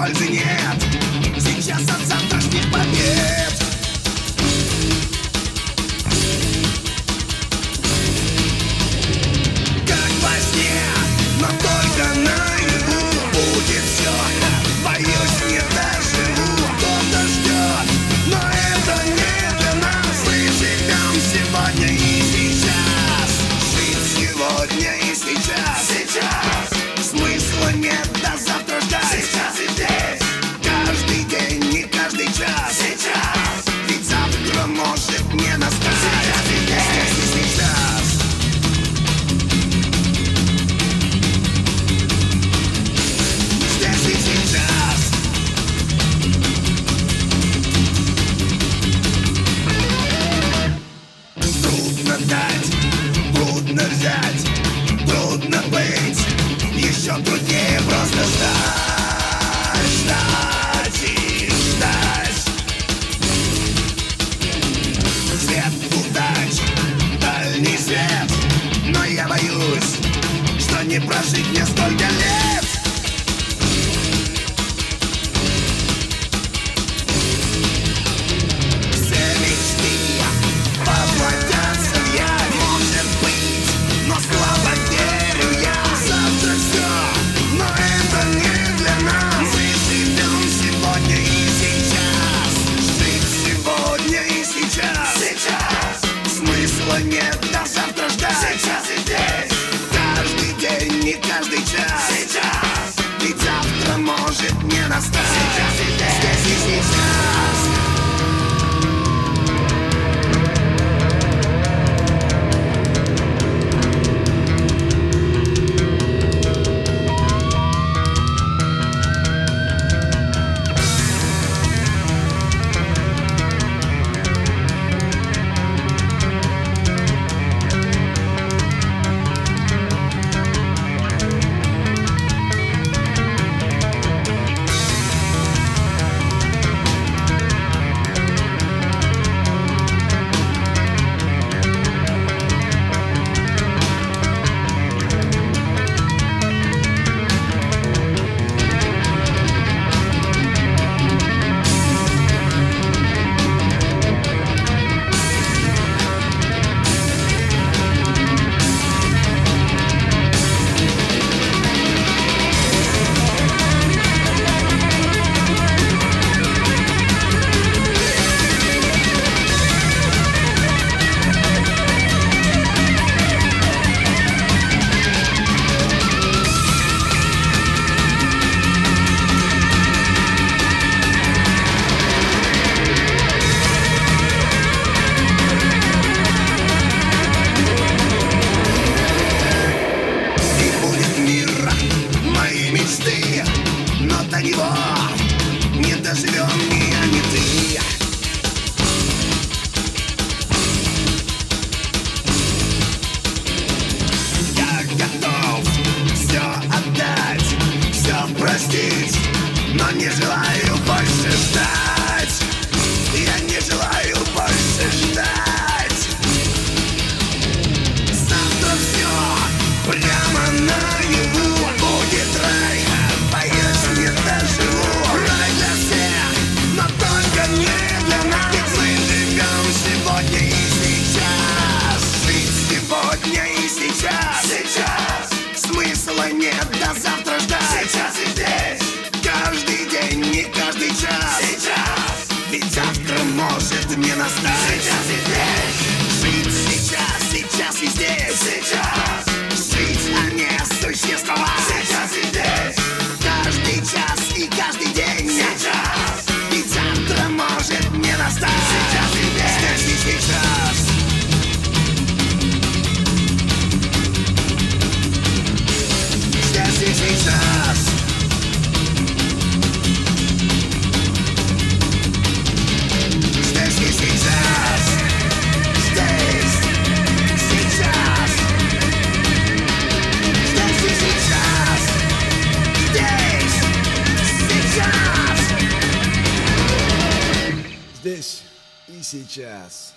пользы нет сейчас от завтрашних побед. Как во сне, но только наяву будет все. Боюсь, не доживу, кто-то ждет, но это не для нас. Мы живем сегодня и сейчас. Жить сегодня и сейчас. Смысла нет до завтра ждать. Сейчас и здесь. Каждый день и каждый час. Ведь завтра может не настать. Сейчас и сейчас. Здесь и сейчас. Трудно дать, трудно взять, трудно быть. Еще труднее просто ждать, ждать и ждать. Свет удач, дальний свет, но я боюсь, что не прожить мне столько лет. Все мечты воплотятся в явь, может быть, но слабо верю я. Завтра все, но это не для нас. Мы живем сегодня и сейчас. Жить сегодня и сейчас. Смысла нет до завтра ждать. Сейчас и здесь. Каждый день и каждый час. Ведь завтра может не настать. Сейчас и здесь и сейчас. Но до него не доживем ни я, ни ты. Я готов все отдать, все простить, но не желаю больше ждать. Я не желаю больше ждать. Завтра все прямо наяву будет рай. Боюсь, не доживу. Рай для всех, но только не для нас. Ведь мы живем сегодня и сейчас. Жить сегодня и сейчас. Смысла нет до завтра ждать. Сейчас и здесь. Каждый день и каждый час. Ведь завтра может не настать. Сейчас и здесь. Жить сейчас и здесь. Жить, а не существовать. Сейчас и здесь. Каждый час и каждый день. Ведь завтра может не настать. Сейчас и здесь. Здесь и сейчас. Здесь и сейчас. Здесь и сейчас. Здесь, сейчас. Здесь и сейчас. Здесь, сейчас. Здесь и сейчас.